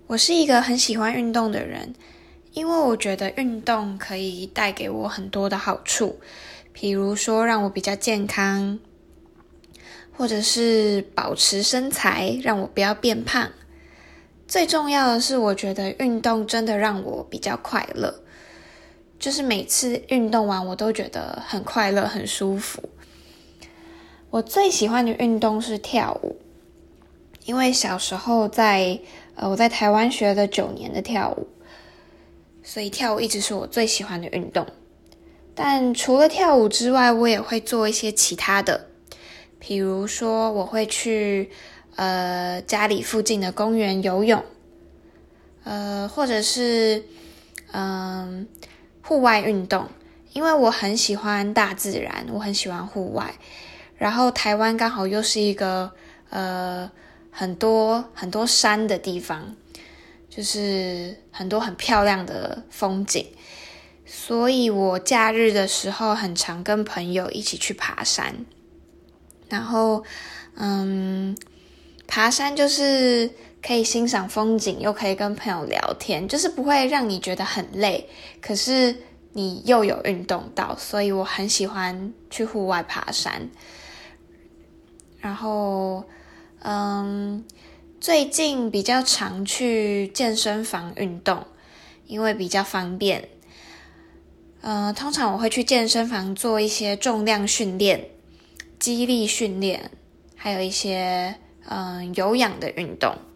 我是一个很喜欢运动的人，因为我觉得运动可以带给我很多的好处，比如说让我比较健康，或者是保持身材，让我不要变胖。最重要的是，我觉得运动真的让我比较快乐，就是每次运动完我都觉得很快乐，很舒服。我最喜欢的运动是跳舞，因为小时候我在台湾学了9年的跳舞，所以跳舞一直是我最喜欢的运动。但除了跳舞之外，我也会做一些其他的，比如说我会去家里附近的公园游泳，或者是户外运动，因为我很喜欢大自然，我很喜欢户外。然后台湾刚好又是一个很多山的地方，就是很多很漂亮的风景，所以我假日的时候很常跟朋友一起去爬山。然后爬山就是可以欣赏风景，又可以跟朋友聊天，就是不会让你觉得很累，可是你又有运动到，所以我很喜欢去户外爬山。然后最近比较常去健身房运动，因为比较方便。通常我会去健身房做一些重量训练、肌力训练，还有一些有氧的运动。